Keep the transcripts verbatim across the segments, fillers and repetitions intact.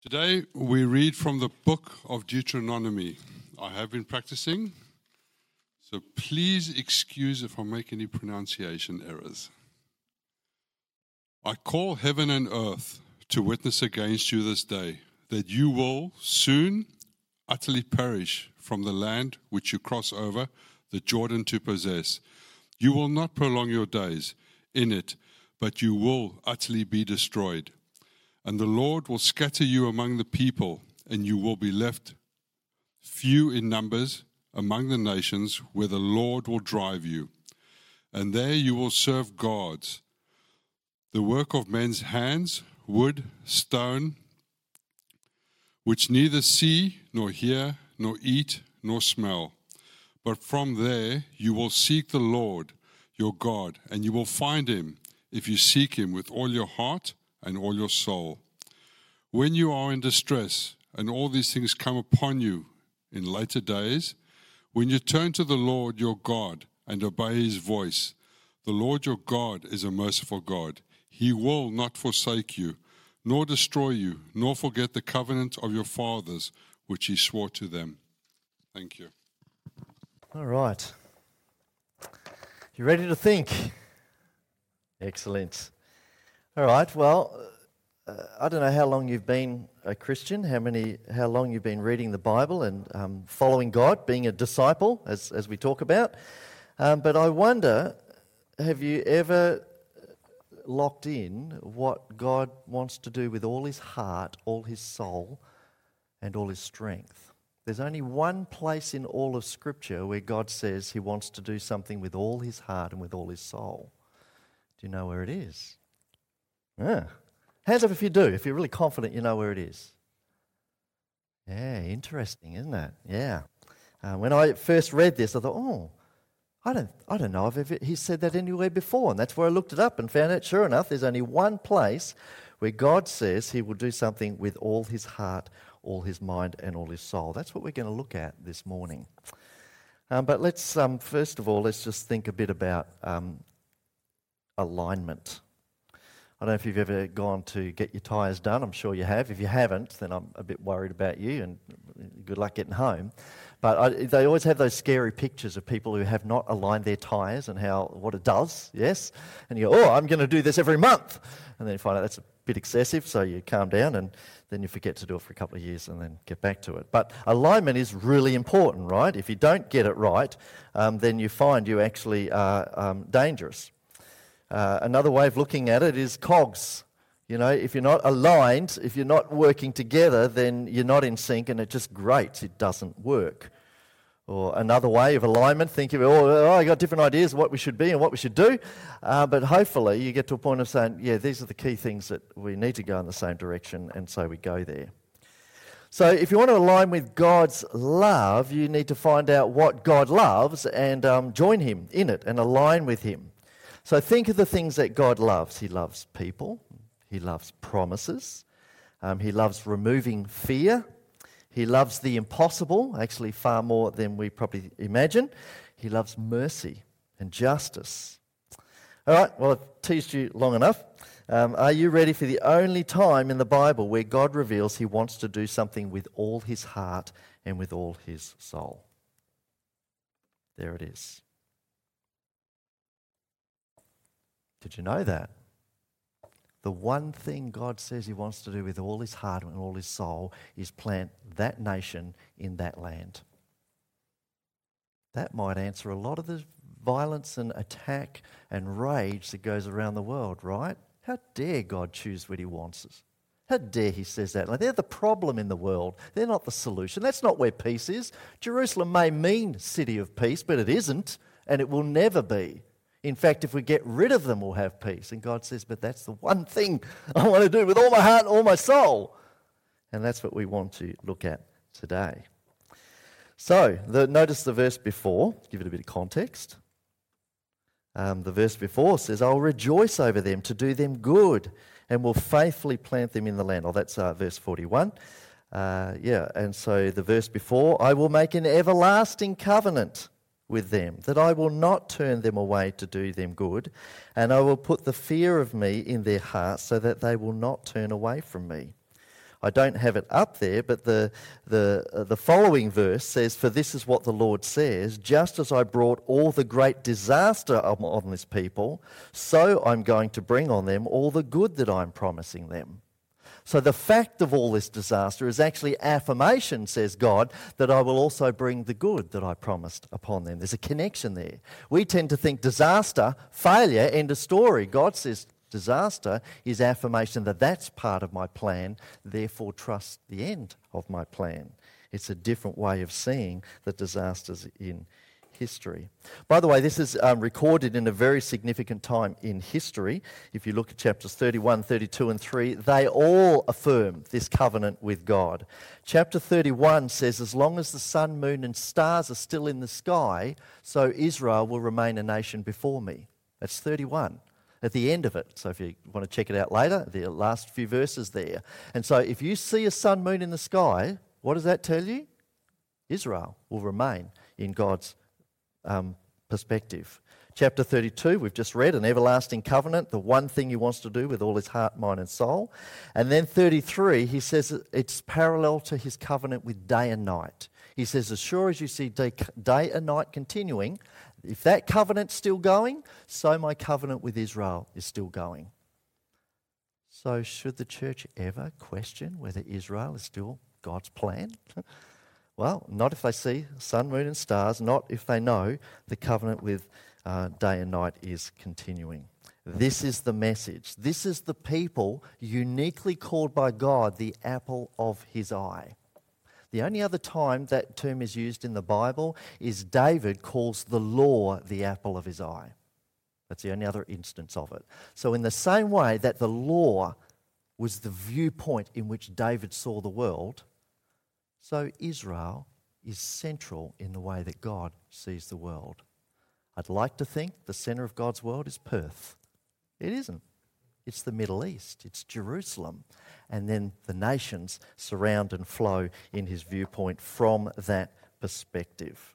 Today we read from the book of Deuteronomy. I have been practicing, so please excuse if I make any pronunciation errors. I call heaven and earth to witness against you this day, that you will soon utterly perish from the land which you cross over the Jordan to possess. You will not prolong your days in it, but you will utterly be destroyed. And the Lord will scatter you among the people, and you will be left few in numbers among the nations where the Lord will drive you. And there you will serve gods, the work of men's hands, wood, stone, which neither see, nor hear, nor eat, nor smell. But from there you will seek the Lord your God, and you will find him if you seek him with all your heart and all your soul. When you are in distress and all these things come upon you in later days, when you turn to the Lord your God and obey his voice, the Lord your God is a merciful God. He will not forsake you, nor destroy you, nor forget the covenant of your fathers, which he swore to them. Thank you. All right. You ready to think? Excellent. All right, well, uh, I don't know how long you've been a Christian, how many, how long you've been reading the Bible and um, following God, being a disciple, as, as we talk about. Um, but I wonder, have you ever locked in what God wants to do with all his heart, all his soul, and all his strength? There's only one place in all of Scripture where God says he wants to do something with all his heart and with all his soul. Do you know where it is? Yeah. Hands up if you do, if you're really confident you know where it is. Yeah, interesting, isn't it? Yeah. Uh, when I first read this, I thought, oh, I don't I don't know if ever, he said that anywhere before. And that's where I looked it up and found out, sure enough, there's only one place where God says he will do something with all his heart, all his mind, and all his soul. That's what we're going to look at this morning. Um, but let's, um, first of all, let's just think a bit about um, alignment. I don't know if you've ever gone to get your tyres done. I'm sure you have. If you haven't, then I'm a bit worried about you, and good luck getting home. But I, they always have those scary pictures of people who have not aligned their tyres and how what it does, yes? And you go, oh, I'm going to do this every month. And then you find out that's a bit excessive, so you calm down, and then you forget to do it for a couple of years and then get back to it. But alignment is really important, right? If you don't get it right, um, then you find you actually are um, dangerous. Uh, another way of looking at it is cogs. You know, if you're not aligned, if you're not working together, then you're not in sync and it just grates. It doesn't work. Or another way of alignment, think of, oh, oh I got different ideas of what we should be and what we should do. Uh, but hopefully you get to a point of saying, yeah, these are the key things that we need to go in the same direction, and so we go there. So if you want to align with God's love, you need to find out what God loves and um, join him in it and align with him. So think of the things that God loves. He loves people. He loves promises. Um, he loves removing fear. He loves the impossible, actually far more than we probably imagine. He loves mercy and justice. All right, well, I've teased you long enough. Um, are you ready for the only time in the Bible where God reveals he wants to do something with all his heart and with all his soul? There it is. Did you know that? The one thing God says he wants to do with all his heart and all his soul is plant that nation in that land. That might answer a lot of the violence and attack and rage that goes around the world, right? How dare God choose what he wants us? How dare he says that? Like, they're the problem in the world. They're not the solution. That's not where peace is. Jerusalem may mean city of peace, but it isn't, and it will never be. In fact, if we get rid of them, we'll have peace. And God says, but that's the one thing I want to do with all my heart and all my soul. And that's what we want to look at today. So, the, notice the verse before, give it a bit of context. Um, the verse before says, I'll rejoice over them to do them good and will faithfully plant them in the land. Oh, that's uh, verse forty-one. Uh, yeah, and so the verse before, I will make an everlasting covenant with them, that I will not turn them away to do them good, and I will put the fear of me in their hearts so that they will not turn away from me. I don't have it up there, but the, the, uh, the following verse says, "For this is what the Lord says, just as I brought all the great disaster on, on this people, so I'm going to bring on them all the good that I'm promising them." So the fact of all this disaster is actually affirmation, says God, that I will also bring the good that I promised upon them. There's a connection there. We tend to think disaster, failure, end of story. God says disaster is affirmation that that's part of my plan, therefore trust the end of my plan. It's a different way of seeing the disasters in history. By the way, this is um, recorded in a very significant time in history. If you look at chapters thirty-one, thirty-two and three, they all affirm this covenant with God. Chapter thirty-one says, "As long as the sun, moon and stars are still in the sky, so Israel will remain a nation before me." That's thirty-one. At the end of it. So if you want to check it out later, the last few verses there. And so if you see a sun, moon in the sky, what does that tell you? Israel will remain in God's um, perspective. Chapter thirty-two, we've just read, an everlasting covenant, the one thing he wants to do with all his heart, mind and soul. And then thirty-three, he says it's parallel to his covenant with day and night. He says, as sure as you see day, day and night continuing, if that covenant's still going, so my covenant with Israel is still going. So should the church ever question whether Israel is still God's plan? Well, not if they see sun, moon and stars, not if they know the covenant with uh, day and night is continuing. This is the message. This is the people uniquely called by God the apple of his eye. The only other time that term is used in the Bible is David calls the law the apple of his eye. That's the only other instance of it. So in the same way that the law was the viewpoint in which David saw the world, so Israel is central in the way that God sees the world. I'd like to think the centre of God's world is Perth. It isn't. It's the Middle East. It's Jerusalem. And then the nations surround and flow in his viewpoint from that perspective.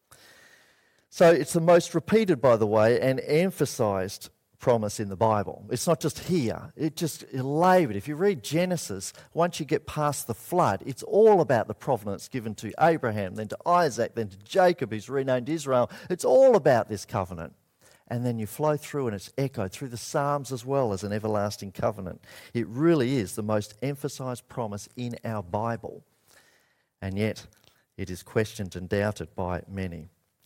So it's the most repeated, by the way, and emphasised promise in the Bible. It's not just here. It just laboured. If you read Genesis, once you get past the flood, it's all about the providence given to Abraham, then to Isaac, then to Jacob, who's renamed Israel. It's all about this covenant. And then you flow through and it's echoed through the Psalms as well as an everlasting covenant. It really is the most emphasised promise in our Bible. And yet it is questioned and doubted by many.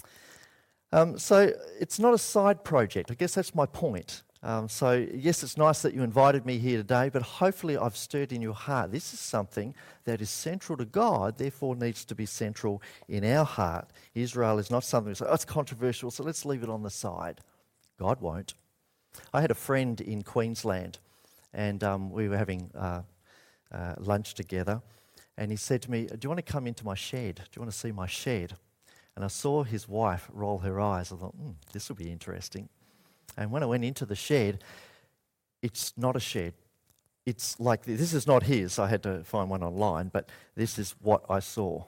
Um, so it's not a side project. I guess that's my point. Um, so yes, it's nice that you invited me here today, but hopefully I've stirred in your heart. This is something that is central to God, therefore needs to be central in our heart. Israel is not something that's like, oh, it's controversial, so let's leave it on the side. God won't. I had a friend in Queensland, and um, we were having uh, uh, lunch together, and he said to me, do you want to come into my shed? Do you want to see my shed? And I saw his wife roll her eyes. I thought, hmm, this will be interesting. And when I went into the shed, it's not a shed. It's like, this is not his. I had to find one online, but this is what I saw.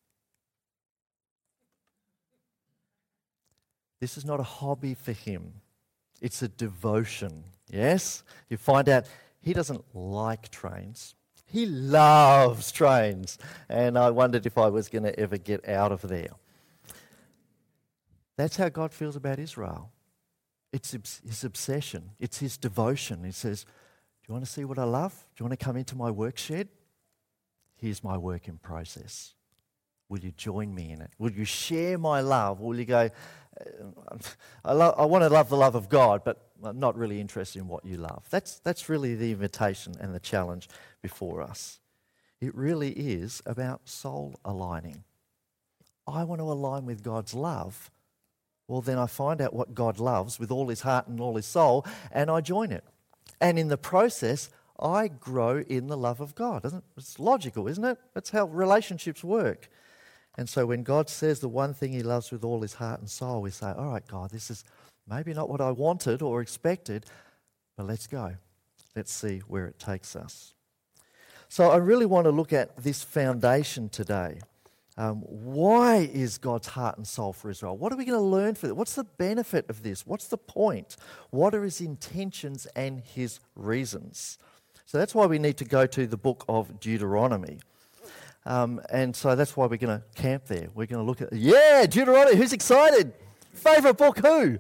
This is not a hobby for him. It's a devotion, yes? You find out he doesn't like trains. He loves trains. And I wondered if I was going to ever get out of there. That's how God feels about Israel. It's his obsession. It's his devotion. He says, do you want to see what I love? Do you want to come into my work shed? Here's my work in process. Will you join me in it? Will you share my love? Will you go, I, lo- I want to love the love of God, but I'm not really interested in what you love. That's, that's really the invitation and the challenge before us. It really is about soul aligning. I want to align with God's love. Well, then I find out what God loves with all his heart and all his soul, and I join it. And in the process, I grow in the love of God. Isn't it? It's logical, isn't it? That's how relationships work. And so when God says the one thing he loves with all his heart and soul, we say, all right, God, this is maybe not what I wanted or expected, but let's go. Let's see where it takes us. So I really want to look at this foundation today. Um, why is God's heart and soul for Israel? What are we going to learn from it? What's the benefit of this? What's the point? What are his intentions and his reasons? So that's why we need to go to the book of Deuteronomy. Um, and so that's why we're going to camp there. We're going to look at, yeah, Deuteronomy, who's excited? Favourite book, who?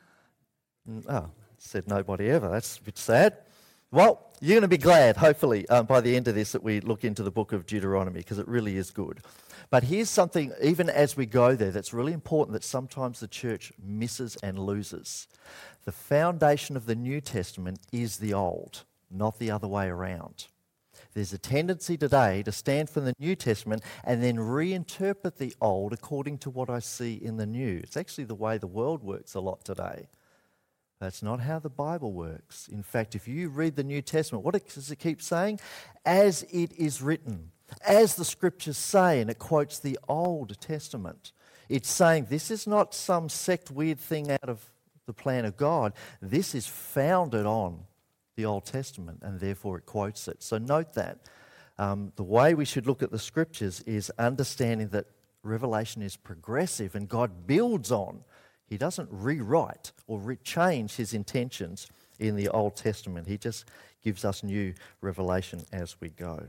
Oh, said nobody ever. That's a bit sad. Well, you're going to be glad, hopefully, um, by the end of this that we look into the book of Deuteronomy, because it really is good. But here's something, even as we go there, that's really important that sometimes the church misses and loses. The foundation of the New Testament is the Old, not the other way around. There's a tendency today to stand for the New Testament and then reinterpret the Old according to what I see in the New. It's actually the way the world works a lot today. That's not how the Bible works. In fact, if you read the New Testament, what does it keep saying? As it is written, as the Scriptures say, and it quotes the Old Testament. It's saying this is not some sect weird thing out of the plan of God. This is founded on the Old Testament, and therefore it quotes it. So note that. Um, the way we should look at the Scriptures is understanding that Revelation is progressive and God builds on. He doesn't rewrite or re- change his intentions in the Old Testament. He just gives us new revelation as we go.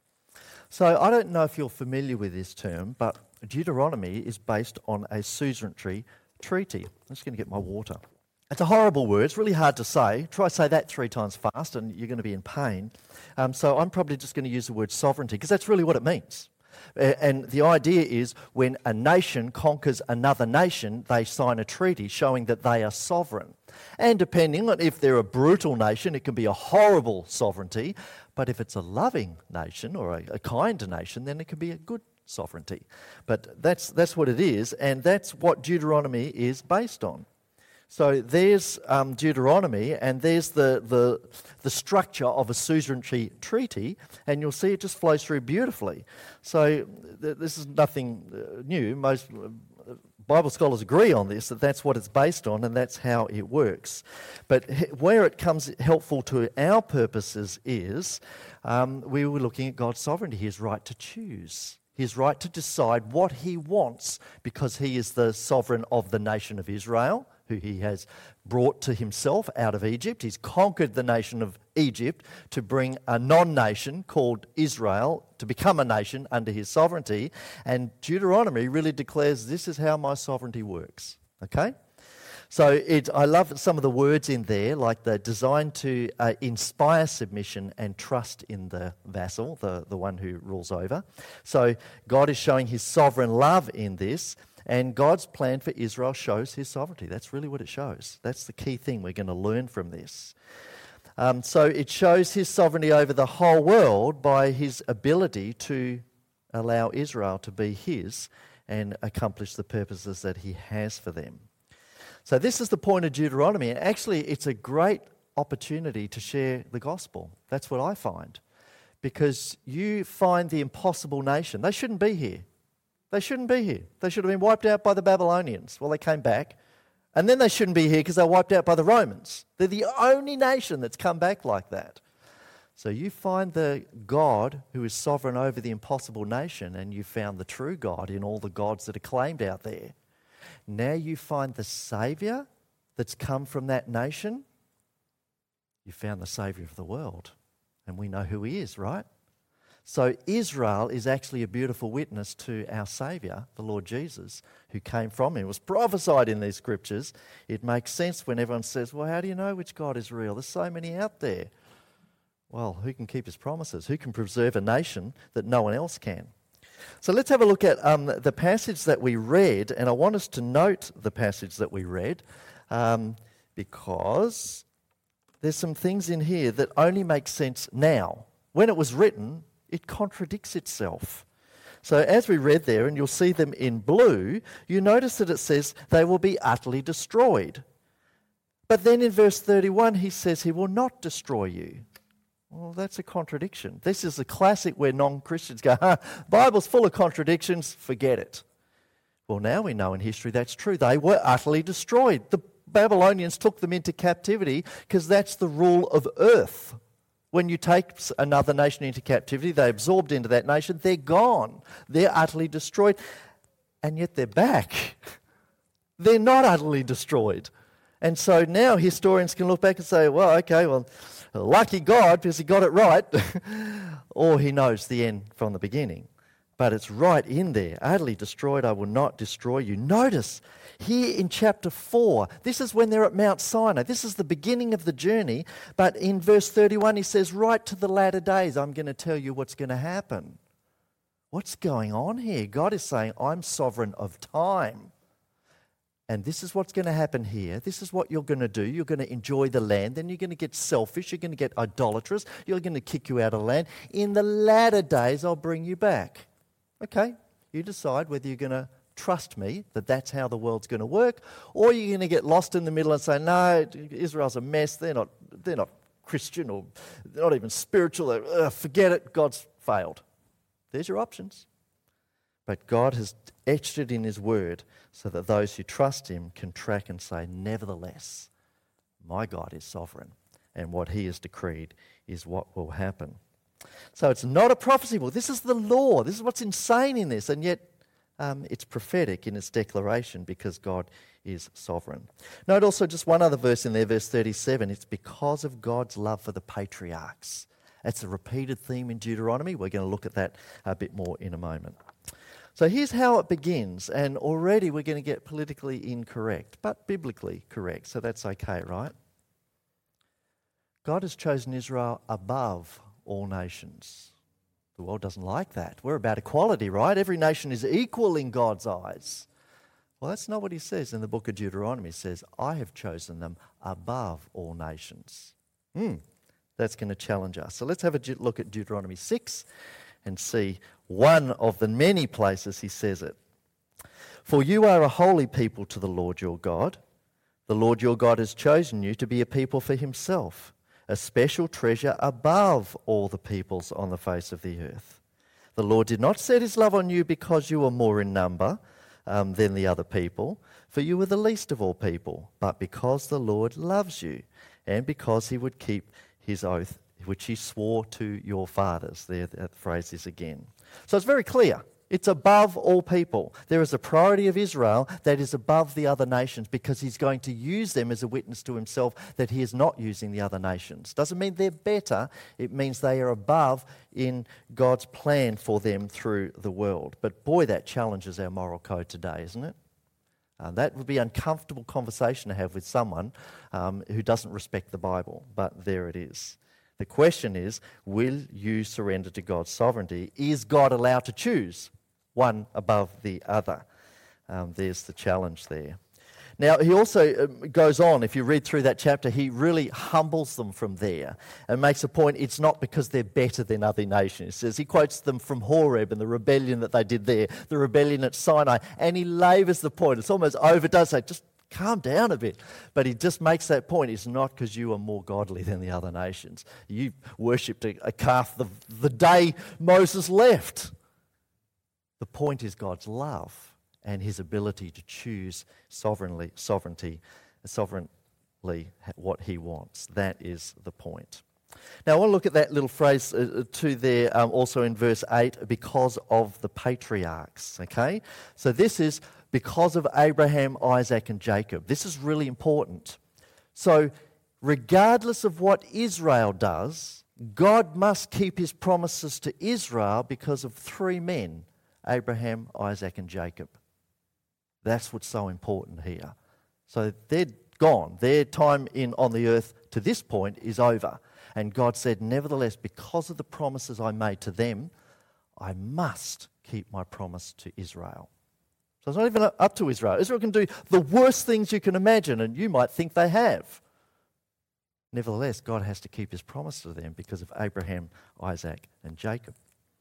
So I don't know if you're familiar with this term, but Deuteronomy is based on a suzerainty treaty. I'm just going to get my water. It's a horrible word. It's really hard to say. Try say that three times fast and you're going to be in pain. Um, so I'm probably just going to use the word sovereignty because that's really what it means. Uh, and the idea is when a nation conquers another nation, they sign a treaty showing that they are sovereign. And depending on if they're a brutal nation, it can be a horrible sovereignty. But if it's a loving nation or a, a kind nation, then it can be a good sovereignty. But that's that's what it is, and that's what Deuteronomy is based on. So there's um, Deuteronomy, and there's the, the the structure of a suzerainty treaty, and you'll see it just flows through beautifully. So th- this is nothing uh, new. Most uh, Bible scholars agree on this, that that's what it's based on, and that's how it works. But h- where it comes helpful to our purposes is um, we were looking at God's sovereignty, his right to choose. His right to decide what he wants because he is the sovereign of the nation of Israel, who he has brought to himself out of Egypt. He's conquered the nation of Egypt to bring a non-nation called Israel to become a nation under his sovereignty. And Deuteronomy really declares this is how my sovereignty works. Okay? So it, I love some of the words in there, like they're designed to uh, inspire submission and trust in the vassal, the, the one who rules over. So God is showing his sovereign love in this, and God's plan for Israel shows his sovereignty. That's really what it shows. That's the key thing we're going to learn from this. Um, so it shows his sovereignty over the whole world by his ability to allow Israel to be his and accomplish the purposes that he has for them. So this is the point of Deuteronomy, and actually it's a great opportunity to share the gospel. That's what I find. Because you find the impossible nation. They shouldn't be here. They shouldn't be here. They should have been wiped out by the Babylonians. Well, they came back. And then they shouldn't be here because they were wiped out by the Romans. They're the only nation that's come back like that. So you find the God who is sovereign over the impossible nation, and you found the true God in all the gods that are claimed out there. Now you find the Saviour that's come from that nation. You found the Saviour of the world. And we know who he is, right? So Israel is actually a beautiful witness to our Saviour, the Lord Jesus, who came from him. It was prophesied in these scriptures. It makes sense when everyone says, well, how do you know which God is real? There's so many out there. Well, who can keep his promises? Who can preserve a nation that no one else can? So let's have a look at um, the passage that we read, and I want us to note the passage that we read um, because there's some things in here that only make sense now. When it was written, it contradicts itself. So as we read there, and you'll see them in blue, you notice that it says they will be utterly destroyed. But then in verse thirty-one, he says he will not destroy you. Well, that's a contradiction. This is a classic where non-Christians go, huh, Bible's full of contradictions, forget it. Well, now we know in history that's true. They were utterly destroyed. The Babylonians took them into captivity because that's the rule of earth. When you take another nation into captivity, they're absorbed into that nation, they're gone. They're utterly destroyed. And yet they're back. They're not utterly destroyed. And so now historians can look back and say, well, okay, well, Lucky God, because he got it right, or he knows the end from the beginning. But it's right in there. Utterly destroyed, I will not destroy you. Notice, here in chapter four, this is when they're at Mount Sinai. This is the beginning of the journey. But in verse thirty-one, he says, right to the latter days, I'm going to tell you what's going to happen. What's going on here? God is saying, I'm sovereign of time. And this is what's going to happen here. This is what you're going to do. You're going to enjoy the land. Then you're going to get selfish. You're going to get idolatrous. You're going to kick you out of the land. In the latter days, I'll bring you back. Okay, you decide whether you're going to trust me that that's how the world's going to work, or you're going to get lost in the middle and say, no, Israel's a mess. They're not, they're not Christian, or they're not even spiritual. Ugh, forget it. God's failed. There's your options. But God has etched it in his word so that those who trust him can track and say, nevertheless, my God is sovereign, and what he has decreed is what will happen. So it's not a prophecy book. This is the law. This is what's insane in this, and yet um, it's prophetic in its declaration because God is sovereign. Note also just one other verse in there, verse thirty-seven. It's because of God's love for the patriarchs. That's a repeated theme in Deuteronomy. We're going to look at that a bit more in a moment. So here's how it begins, and already we're going to get politically incorrect, but biblically correct, so that's okay, right? God has chosen Israel above all nations. The world doesn't like that. We're about equality, right? Every nation is equal in God's eyes. Well, that's not what he says in the book of Deuteronomy. He says, I have chosen them above all nations. Hmm, that's going to challenge us. So let's have a look at Deuteronomy six and see one of the many places he says it. For you are a holy people to the Lord your God. The Lord your God has chosen you to be a people for himself, a special treasure above all the peoples on the face of the earth. The Lord did not set his love on you because you were more in number um, than the other people, for you were the least of all people, but because the Lord loves you, and because he would keep his oath, which he swore to your fathers. There, that phrase is again. So it's very clear. It's above all people. There is a priority of Israel that is above the other nations because he's going to use them as a witness to himself that he is not using the other nations. Doesn't mean they're better. It means they are above in God's plan for them through the world. But boy, that challenges our moral code today, isn't it? Uh, that would be an uncomfortable conversation to have with someone um, who doesn't respect the Bible. But there it is. The question is, will you surrender to God's sovereignty? Is God allowed to choose one above the other? Um, there's the challenge there. Now, he also goes on, if you read through that chapter, he really humbles them from there and makes a point it's not because they're better than other nations. He says, he quotes them from Horeb and the rebellion that they did there, the rebellion at Sinai, and he labours the point. It's almost overdoes it. Just calm down a bit. But he just makes that point. It's not because you are more godly than the other nations. You worshipped a, a calf the, the day Moses left. The point is God's love and his ability to choose sovereignly, sovereignty, sovereignly what he wants. That is the point. Now I want to look at that little phrase uh, too there um, also in verse eight, because of the patriarchs, okay? So this is because of Abraham, Isaac and Jacob. This is really important. So regardless of what Israel does, God must keep his promises to Israel because of three men, Abraham, Isaac and Jacob. That's what's so important here. So they're gone. Their time in on the earth to this point is over. And God said, nevertheless, because of the promises I made to them, I must keep my promise to Israel. So it's not even up to Israel. Israel can do the worst things you can imagine, and you might think they have. Nevertheless, God has to keep his promise to them because of Abraham, Isaac, and Jacob.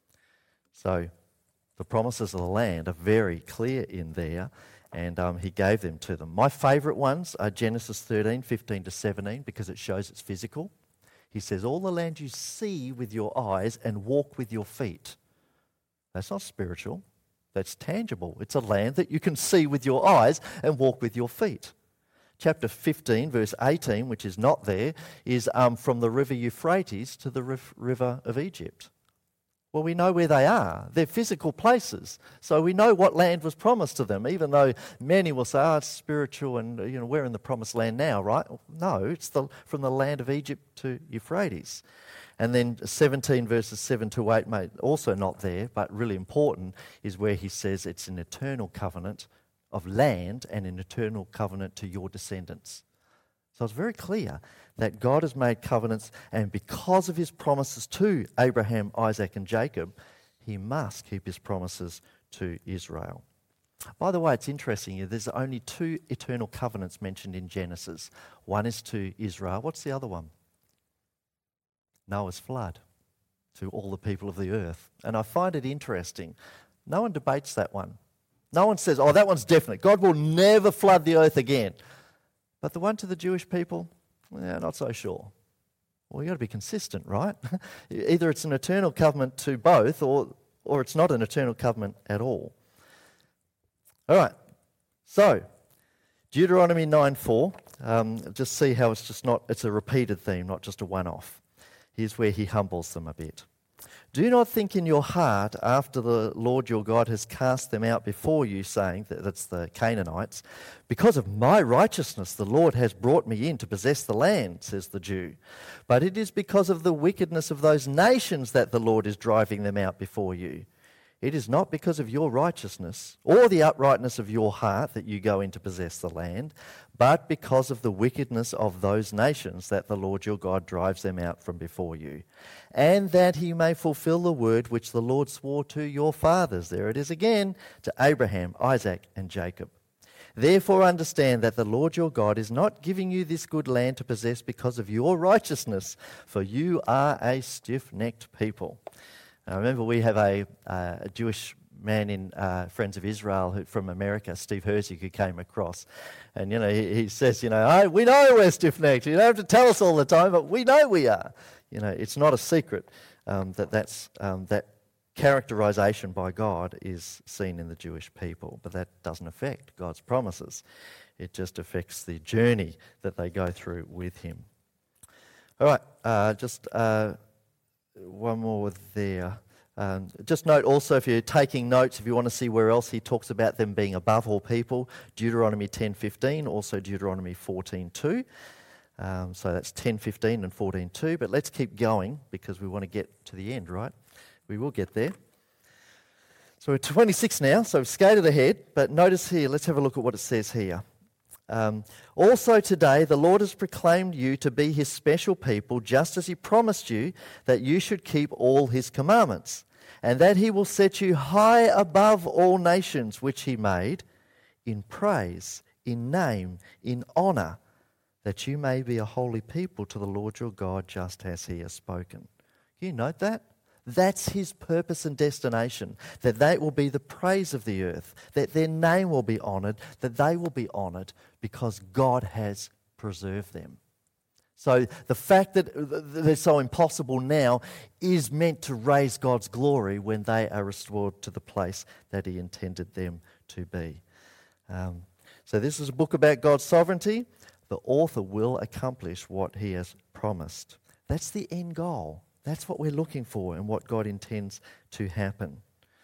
So the promises of the land are very clear in there, and um, he gave them to them. My favourite ones are Genesis thirteen, fifteen to seventeen, because it shows it's physical. He says, all the land you see with your eyes and walk with your feet. That's not spiritual. That's tangible. It's a land that you can see with your eyes and walk with your feet. Chapter fifteen, verse eighteen, which is not there, is um, from the river Euphrates to the river of Egypt. Well, we know where they are. They're physical places. So we know what land was promised to them, even though many will say, oh, it's spiritual and, you know, we're in the promised land now, right? No, it's the, from the land of Egypt to Euphrates. And then seventeen verses seven to eight, mate, also not there, but really important, is where he says it's an eternal covenant of land and an eternal covenant to your descendants. So it's very clear that God has made covenants, and because of his promises to Abraham, Isaac and Jacob, he must keep his promises to Israel. By the way, it's interesting, there's only two eternal covenants mentioned in Genesis. One is to Israel. What's the other one? Noah's flood to all the people of the earth. And I find it interesting. No one debates that one. No one says, oh, that one's definite. God will never flood the earth again. But the one to the Jewish people, yeah, not so sure. Well, you've got to be consistent, right? Either it's an eternal covenant to both, or, or it's not an eternal covenant at all. All right, so Deuteronomy nine four, um, just see how it's just not, it's a repeated theme, not just a one-off. Here's where he humbles them a bit. Do not think in your heart after the Lord your God has cast them out before you, saying, that that's the Canaanites, because of my righteousness the Lord has brought me in to possess the land, says the Jew. But it is because of the wickedness of those nations that the Lord is driving them out before you. It is not because of your righteousness or the uprightness of your heart that you go in to possess the land, but because of the wickedness of those nations that the Lord your God drives them out from before you, and that he may fulfill the word which the Lord swore to your fathers, there it is again, to Abraham, Isaac, and Jacob. Therefore understand that the Lord your God is not giving you this good land to possess because of your righteousness, for you are a stiff-necked people. I remember we have a, uh, a Jewish man in uh, Friends of Israel who, from America, Steve Herzig, who came across. And, you know, he, he says, you know, oh, we know we're stiff-necked. You don't have to tell us all the time, but we know we are. You know, it's not a secret um, that that's, um, that characterization by God is seen in the Jewish people. But that doesn't affect God's promises. It just affects the journey that they go through with him. All right, uh, just... Uh, One more there. Um, just note also, if you're taking notes, if you want to see where else he talks about them being above all people, Deuteronomy ten fifteen, also Deuteronomy fourteen two. Um, so that's ten fifteen and fourteen two. But let's keep going because we want to get to the end, right? We will get there. So we're twenty-six now, so we've skated ahead. But notice here, let's have a look at what it says here. Um, also today, the Lord has proclaimed you to be his special people, just as he promised you that you should keep all his commandments, and that he will set you high above all nations which he made, in praise, in name, in honour, that you may be a holy people to the Lord your God, just as he has spoken. Can you note that? That's his purpose and destination, that they will be the praise of the earth, that their name will be honoured, that they will be honoured because God has preserved them. So the fact that they're so impossible now is meant to raise God's glory when they are restored to the place that he intended them to be. Um, so this is a book about God's sovereignty. The author will accomplish what he has promised. That's the end goal. That's what we're looking for and what God intends to happen.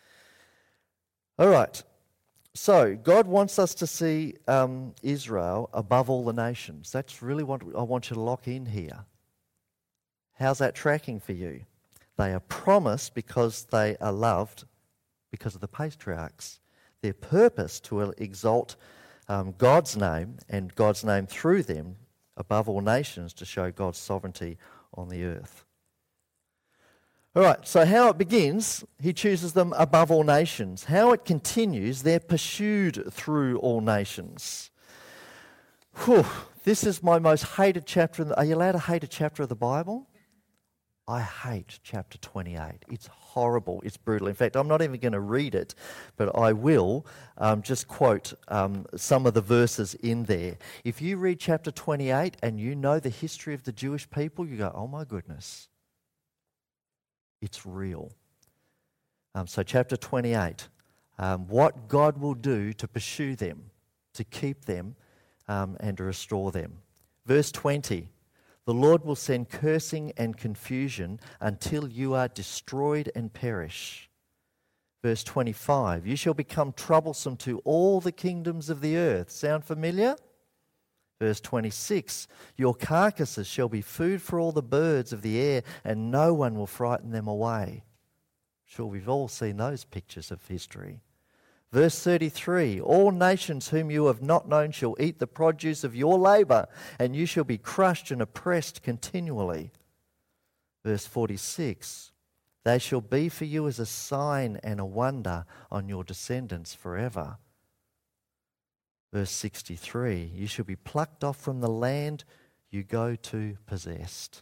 All right. So God wants us to see um, Israel above all the nations. That's really what I want you to lock in here. How's that tracking for you? They are promised because they are loved because of the patriarchs. Their purpose to exalt um, God's name and God's name through them above all nations to show God's sovereignty on the earth. All right, so how it begins, he chooses them above all nations. How it continues, they're pursued through all nations. Whew, this is my most hated chapter. In the, are you allowed to hate a chapter of the Bible? I hate chapter twenty-eight. It's horrible. It's brutal. In fact, I'm not even going to read it, but I will um, just quote um, some of the verses in there. If you read chapter twenty-eight and you know the history of the Jewish people, you go, oh my goodness. It's real. Um, so chapter twenty-eight, um, what God will do to pursue them, to keep them, um, and to restore them. Verse twenty, The Lord will send cursing and confusion until you are destroyed and perish. Verse twenty-five, you shall become troublesome to all the kingdoms of the earth. Sound familiar? Verse twenty-six, your carcasses shall be food for all the birds of the air, and no one will frighten them away. Sure, we've all seen those pictures of history. Verse thirty-three, all nations whom you have not known shall eat the produce of your labour, and you shall be crushed and oppressed continually. Verse forty-six, they shall be for you as a sign and a wonder on your descendants forever. Verse sixty-three, you shall be plucked off from the land you go to possessed.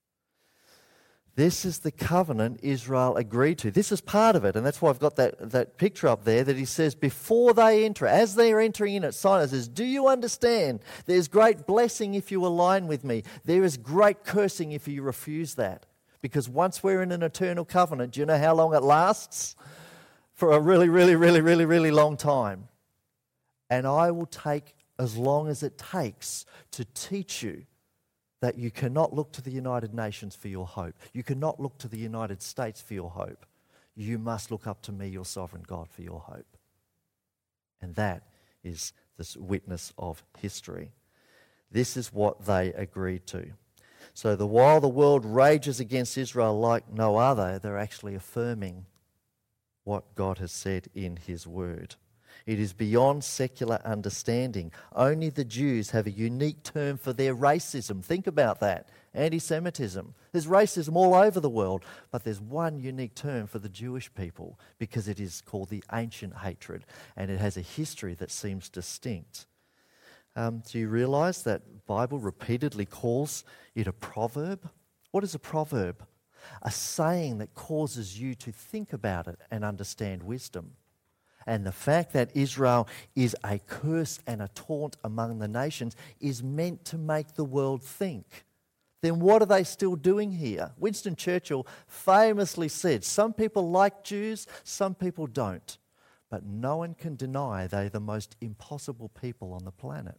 This is the covenant Israel agreed to. This is part of it, and that's why I've got that, that picture up there that he says before they enter, as they're entering in at Sinai, he says, do you understand? There's great blessing if you align with me. There is great cursing if you refuse that. Because once we're in an eternal covenant, do you know how long it lasts? For a really, really, really, really, really long time. And I will take as long as it takes to teach you that you cannot look to the United Nations for your hope. You cannot look to the United States for your hope. You must look up to me, your sovereign God, for your hope. And that is the witness of history. This is what they agreed to. So the while the world rages against Israel like no other, they're actually affirming what God has said in his word. It is beyond secular understanding. Only the Jews have a unique term for their racism. Think about that. Anti-Semitism. There's racism all over the world, but there's one unique term for the Jewish people because it is called the ancient hatred, and it has a history that seems distinct. Um, do you realise that the Bible repeatedly calls it a proverb? What is a proverb? A saying that causes you to think about it and understand wisdom. And the fact that Israel is a curse and a taunt among the nations is meant to make the world think. Then what are they still doing here? Winston Churchill famously said, some people like Jews, some people don't. But no one can deny they're the most impossible people on the planet.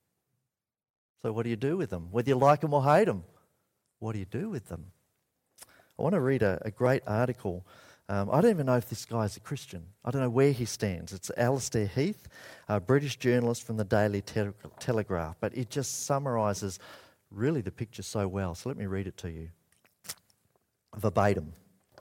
So what do you do with them? Whether you like them or hate them, what do you do with them? I want to read a, a great article. Um, I don't even know if this guy's a Christian. I don't know where he stands. It's Alastair Heath, a British journalist from the Daily Tele- Telegraph, but it just summarises really the picture so well. So let me read it to you. Verbatim.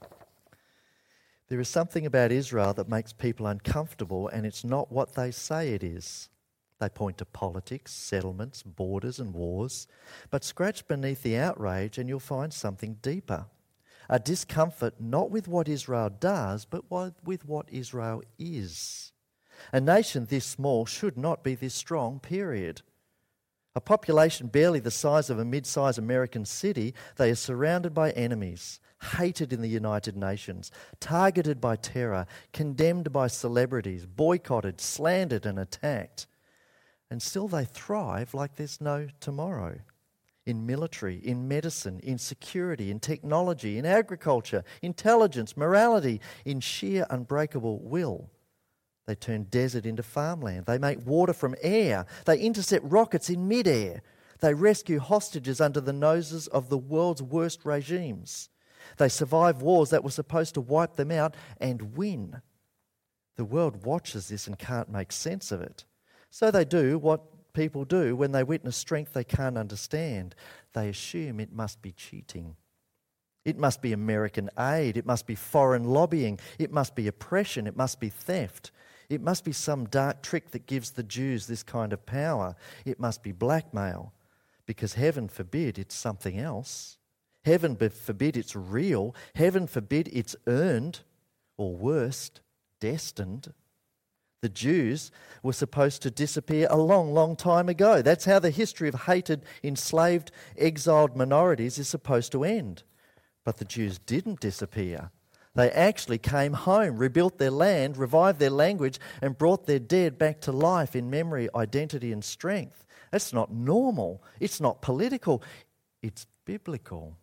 There is something about Israel that makes people uncomfortable, and it's not what they say it is. They point to politics, settlements, borders and wars, but scratch beneath the outrage and you'll find something deeper. A discomfort not with what Israel does, but with what Israel is. A nation this small should not be this strong, period. A population barely the size of a mid-sized American city, they are surrounded by enemies, hated in the United Nations, targeted by terror, condemned by celebrities, boycotted, slandered and attacked. And still they thrive like there's no tomorrow. In military, in medicine, in security, in technology, in agriculture, intelligence, morality, in sheer unbreakable will. They turn desert into farmland. They make water from air. They intercept rockets in midair. They rescue hostages under the noses of the world's worst regimes. They survive wars that were supposed to wipe them out and win. The world watches this and can't make sense of it. So they do what people do when they witness strength they can't understand. They assume it must be cheating. It must be American aid. It must be foreign lobbying. It must be oppression. It must be theft. It must be some dark trick that gives the Jews this kind of power. It must be blackmail, because heaven forbid it's something else. Heaven forbid it's real. Heaven forbid it's earned, or worst, destined. The Jews were supposed to disappear a long, long time ago. That's how the history of hated, enslaved, exiled minorities is supposed to end. But the Jews didn't disappear. They actually came home, rebuilt their land, revived their language, and brought their dead back to life in memory, identity, and strength. That's not normal. It's not political. It's biblical.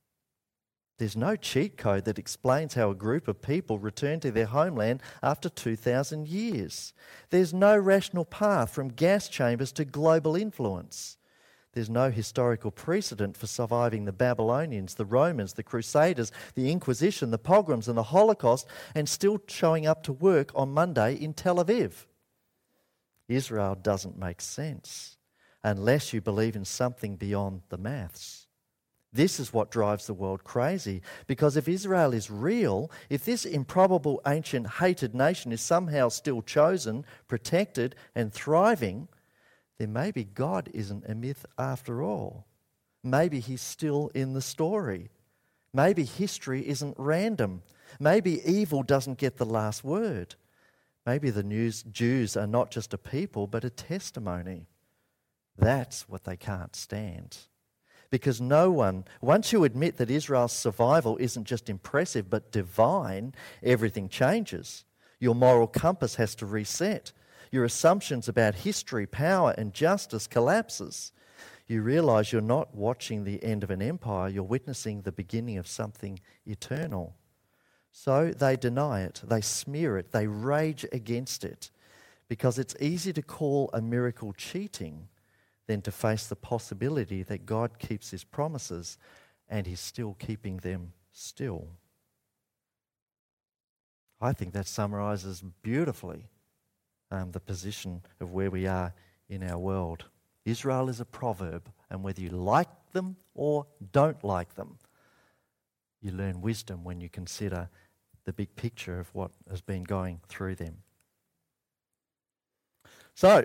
There's no cheat code that explains how a group of people return to their homeland after two thousand years. There's no rational path from gas chambers to global influence. There's no historical precedent for surviving the Babylonians, the Romans, the Crusaders, the Inquisition, the pogroms and the Holocaust, and still showing up to work on Monday in Tel Aviv. Israel doesn't make sense unless you believe in something beyond the maths. This is what drives the world crazy, because if Israel is real, if this improbable, ancient, hated nation is somehow still chosen, protected and thriving, then maybe God isn't a myth after all. Maybe he's still in the story. Maybe history isn't random. Maybe evil doesn't get the last word. Maybe the news Jews are not just a people, but a testimony. That's what they can't stand. Because no one, once you admit that Israel's survival isn't just impressive but divine, everything changes. Your moral compass has to reset. Your assumptions about history, power and justice collapses. You realise you're not watching the end of an empire, you're witnessing the beginning of something eternal. So they deny it, they smear it, they rage against it, because it's easy to call a miracle cheating than to face the possibility that God keeps his promises and he's still keeping them still. I think that summarises beautifully um, the position of where we are in our world. Israel is a proverb, and whether you like them or don't like them, you learn wisdom when you consider the big picture of what has been going through them. So,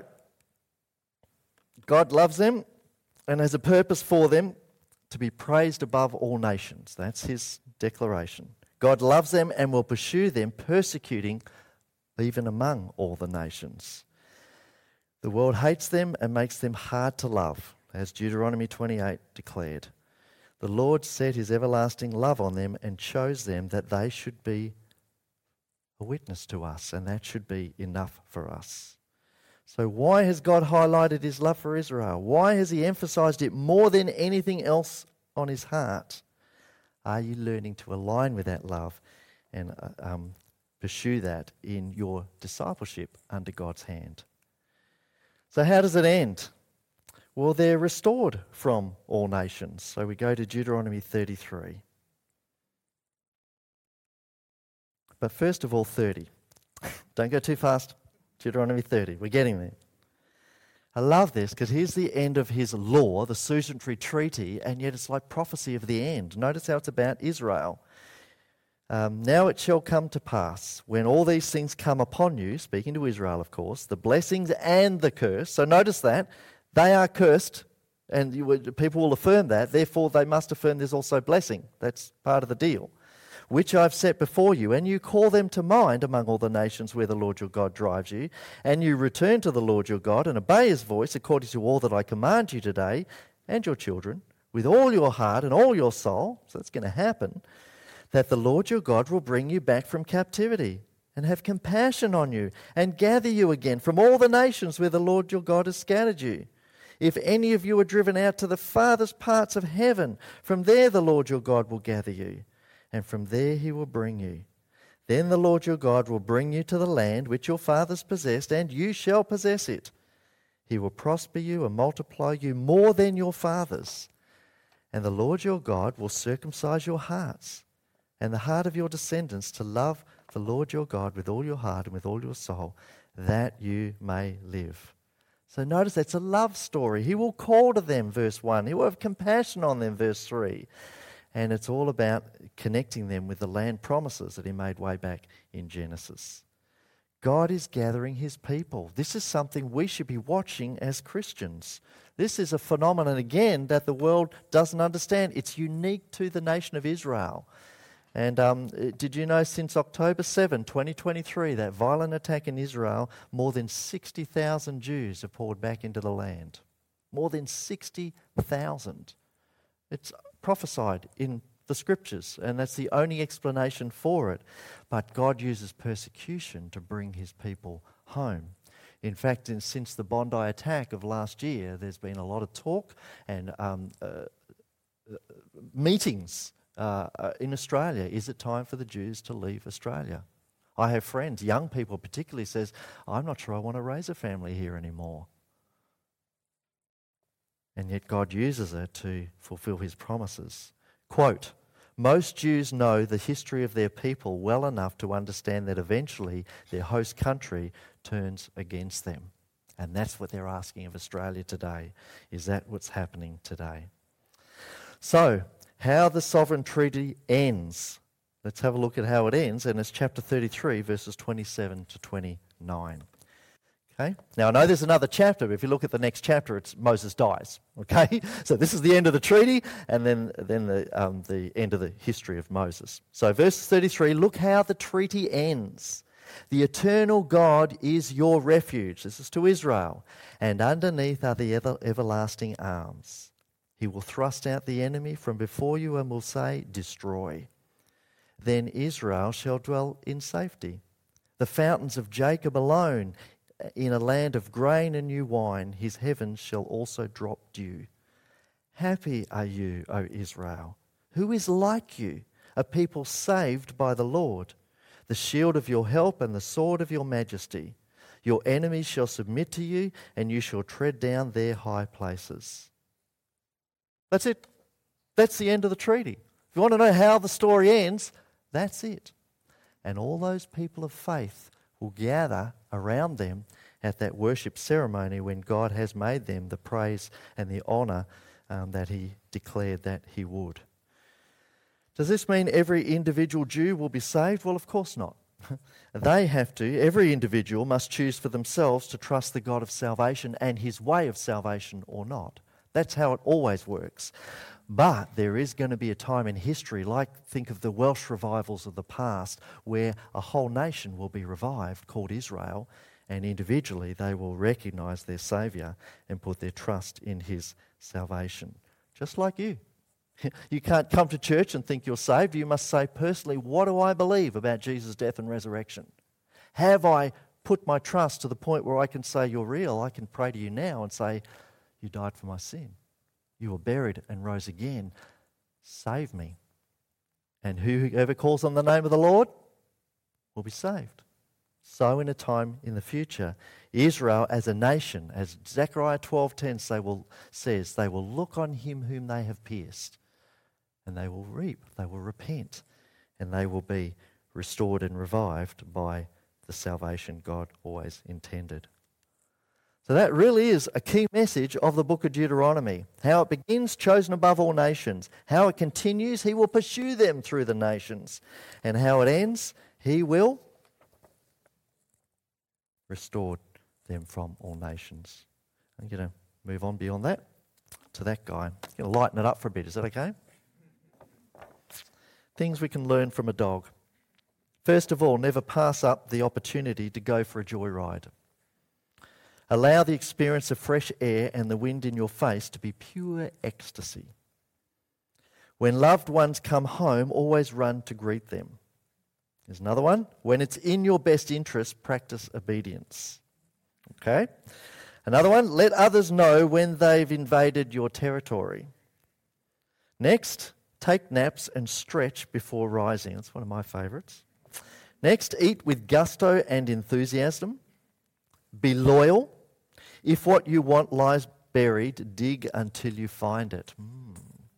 God loves them and has a purpose for them to be praised above all nations. That's his declaration. God loves them and will pursue them, persecuting even among all the nations. The world hates them and makes them hard to love, as Deuteronomy twenty-eight declared. The Lord set his everlasting love on them and chose them that they should be a witness to us, and that should be enough for us. So why has God highlighted his love for Israel? Why has he emphasized it more than anything else on his heart? Are you learning to align with that love and uh, um, pursue that in your discipleship under God's hand? So how does it end? Well, they're restored from all nations. So we go to Deuteronomy thirty-three. But first of all, thirty. Don't go too fast. Deuteronomy thirty. We're getting there. I love this because here's the end of his law, the Susantory Treaty, and yet it's like prophecy of the end. Notice how it's about Israel. Um, now it shall come to pass, when all these things come upon you, speaking to Israel, of course, the blessings and the curse. So notice that. They are cursed, and you would, people will affirm that. Therefore, they must affirm there's also blessing. That's part of the deal. Which I've set before you, and you call them to mind among all the nations where the Lord your God drives you, and you return to the Lord your God and obey his voice according to all that I command you today, and your children, with all your heart and all your soul, so that's going to happen, that the Lord your God will bring you back from captivity and have compassion on you and gather you again from all the nations where the Lord your God has scattered you. If any of you are driven out to the farthest parts of heaven, from there the Lord your God will gather you, and from there he will bring you. Then the Lord your God will bring you to the land which your fathers possessed, and you shall possess it. He will prosper you and multiply you more than your fathers. And the Lord your God will circumcise your hearts and the heart of your descendants to love the Lord your God with all your heart and with all your soul, that you may live. So notice that's a love story. He will call to them, verse one. He will have compassion on them, verse three. And it's all about connecting them with the land promises that he made way back in Genesis. God is gathering his people. This is something we should be watching as Christians. This is a phenomenon, again, that the world doesn't understand. It's unique to the nation of Israel. And um, did you know since October seventh, twenty twenty-three, that violent attack in Israel, more than sixty thousand Jews have poured back into the land. More than sixty thousand. It's prophesied in the scriptures, and that's the only explanation for it. But God uses persecution to bring his people home. In fact, in, since the Bondi attack of last year, there's been a lot of talk and um, uh, meetings uh, uh, in Australia. Is it time for the Jews to leave Australia? I have friends, young people particularly, says, I'm not sure I want to raise a family here anymore. and yet God uses it to fulfill his promises. Quote, most Jews know the history of their people well enough to understand that eventually their host country turns against them. And that's what they're asking of Australia today. Is that what's happening today? So, how the sovereign treaty ends. Let's have a look at how it ends, and it's chapter thirty-three, verses twenty-seven to twenty-nine. Okay? Now, I know there's another chapter, but if you look at the next chapter, it's Moses dies. Okay? So this is the end of the treaty, and then, then the, um, the end of the history of Moses. So verse thirty-three, look how the treaty ends. The eternal God is your refuge. This is to Israel. And underneath are the ever, everlasting arms. He will thrust out the enemy from before you and will say, destroy. Then Israel shall dwell in safety. The fountains of Jacob alone, in a land of grain and new wine, his heavens shall also drop dew. Happy are you, O Israel. Who is like you, a people saved by the Lord? The shield of your help and the sword of your majesty. Your enemies shall submit to you, and you shall tread down their high places. That's it. That's the end of the treaty. If you want to know how the story ends, that's it. And all those people of faith will gather around them at that worship ceremony when God has made them the praise and the honour um, that he declared that he would. Does this mean every individual Jew will be saved? Well, of course not. They have to, every individual must choose for themselves to trust the God of salvation and his way of salvation or not. That's how it always works. But there is going to be a time in history, like think of the Welsh revivals of the past, where a whole nation will be revived called Israel, and individually they will recognise their Saviour and put their trust in his salvation. Just like you. You can't come to church and think you're saved. You must say personally, what do I believe about Jesus' death and resurrection? Have I put my trust to the point where I can say you're real? I can pray to you now and say, you died for my sin. You were buried and rose again. Save me. And whoever calls on the name of the Lord will be saved. So in a time in the future, Israel as a nation, as Zechariah twelve ten say, will, says, they will look on him whom they have pierced, and they will reap, they will repent, and they will be restored and revived by the salvation God always intended. So that really is a key message of the book of Deuteronomy. How it begins, chosen above all nations. How it continues, he will pursue them through the nations. And how it ends, he will restore them from all nations. I'm going to move on beyond that to that guy. I'm going to lighten it up for a bit. Is that okay? Things we can learn from a dog. First of all, never pass up the opportunity to go for a joyride. Allow the experience of fresh air and the wind in your face to be pure ecstasy. When loved ones come home, always run to greet them. Here's another one. When it's in your best interest, practice obedience. Okay? Another one. Let others know when they've invaded your territory. Next, take naps and stretch before rising. That's one of my favourites. Next, eat with gusto and enthusiasm. Be loyal. If what you want lies buried, dig until you find it. Mm.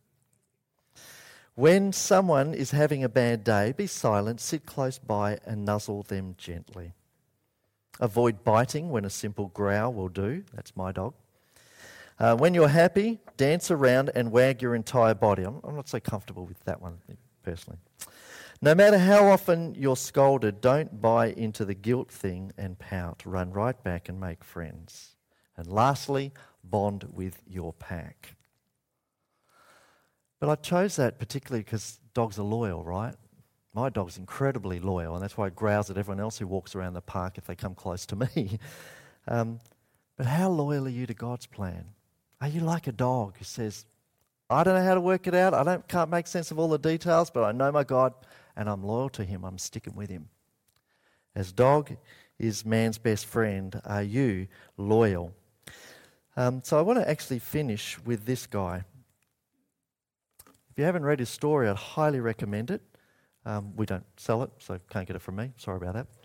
When someone is having a bad day, be silent, sit close by and nuzzle them gently. Avoid biting when a simple growl will do. That's my dog. Uh, when you're happy, dance around and wag your entire body. I'm, I'm not so comfortable with that one, personally. No matter how often you're scolded, don't buy into the guilt thing and pout. Run right back and make friends. And lastly, bond with your pack. But I chose that particularly because dogs are loyal, right? My dog's incredibly loyal, and that's why it growls at everyone else who walks around the park if they come close to me. um, but how loyal are you to God's plan? Are you like a dog who says, I don't know how to work it out, I don't can't make sense of all the details, but I know my God, and I'm loyal to him, I'm sticking with him. As dog is man's best friend, are you loyal? Um, so I want to actually finish with this guy. If you haven't read his story, I'd highly recommend it. Um, we don't sell it, so can't get it from me. Sorry about that.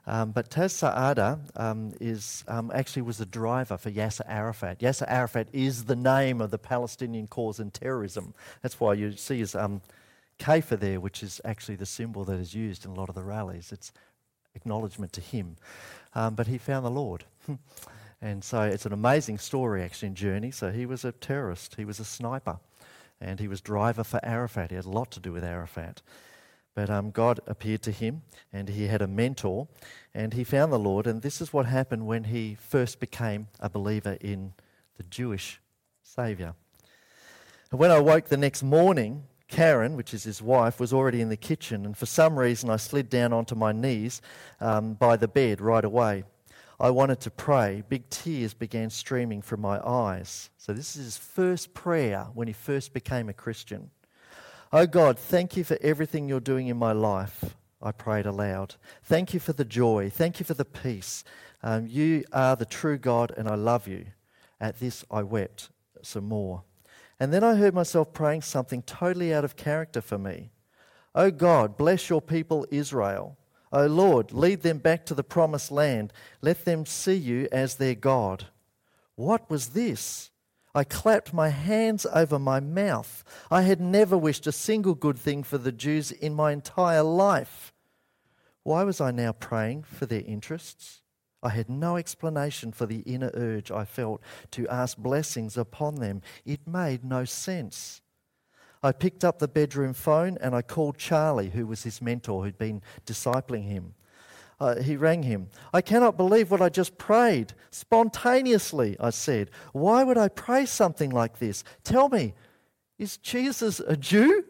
Um, but Taz Sa'ada um, is, um, actually was the driver for Yasser Arafat. Yasser Arafat is the name of the Palestinian cause in terrorism. That's why you see his um, kafir there, which is actually the symbol that is used in a lot of the rallies. It's acknowledgement to him. Um, but he found the Lord. And so it's an amazing story actually in Journey. So he was a terrorist, he was a sniper, and he was driver for Arafat. He had a lot to do with Arafat. But um, God appeared to him, and he had a mentor, and he found the Lord. And this is what happened when he first became a believer in the Jewish Saviour. And when I woke the next morning, Karen, which is his wife, was already in the kitchen, and for some reason I slid down onto my knees um, by the bed right away. I wanted to pray. Big tears began streaming from my eyes. So this is his first prayer when he first became a Christian. Oh God, thank you for everything you're doing in my life, I prayed aloud. Thank you for the joy. Thank you for the peace. Um, you are the true God and I love you. At this I wept some more. And then I heard myself praying something totally out of character for me. Oh God, bless your people Israel. Oh Lord, lead them back to the promised land. Let them see you as their God. What was this? I clapped my hands over my mouth. I had never wished a single good thing for the Jews in my entire life. Why was I now praying for their interests? I had no explanation for the inner urge I felt to ask blessings upon them. It made no sense. I picked up the bedroom phone and I called Charlie, who was his mentor, who'd been discipling him. Uh, he rang him. I cannot believe what I just prayed. Spontaneously, I said. Why would I pray something like this? Tell me, is Jesus a Jew?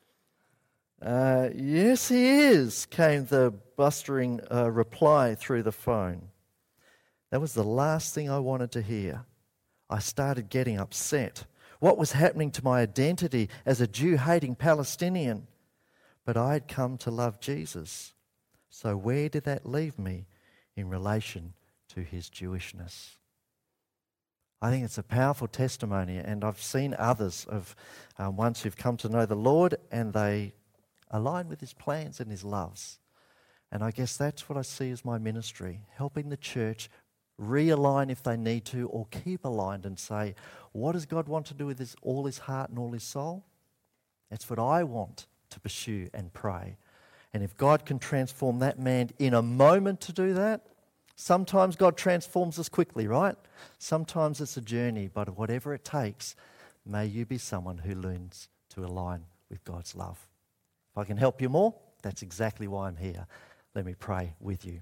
Uh, yes, he is, came the blustering uh, reply through the phone. That was the last thing I wanted to hear. I started getting upset. What was happening to my identity as a Jew-hating Palestinian? But I had come to love Jesus. So where did that leave me in relation to his Jewishness? I think it's a powerful testimony, and I've seen others of um, ones who've come to know the Lord and they align with his plans and his loves. And I guess that's what I see as my ministry, helping the church realign if they need to, or keep aligned and say, what does God want to do with his, all his heart and all his soul? That's what I want to pursue and pray. And if God can transform that man in a moment to do that, sometimes God transforms us quickly, right? Sometimes it's a journey, but whatever it takes, may you be someone who learns to align with God's love. If I can help you more, that's exactly why I'm here. Let me pray with you.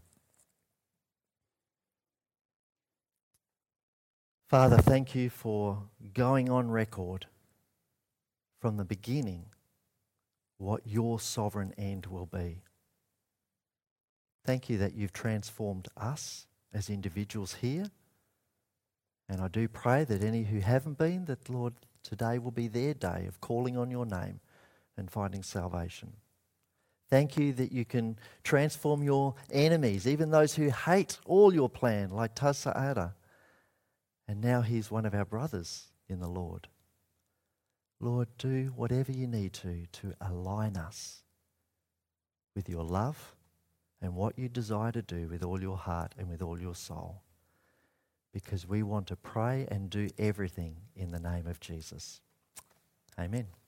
Father, thank you for going on record from the beginning what your sovereign end will be. Thank you that you've transformed us as individuals here. And I do pray that any who haven't been, that, Lord, today will be their day of calling on your name and finding salvation. Thank you that you can transform your enemies, even those who hate all your plan, like Taz Sa'ada. And now he's one of our brothers in the Lord. Lord, do whatever you need to to align us with your love and what you desire to do with all your heart and with all your soul. Because we want to pray and do everything in the name of Jesus. Amen.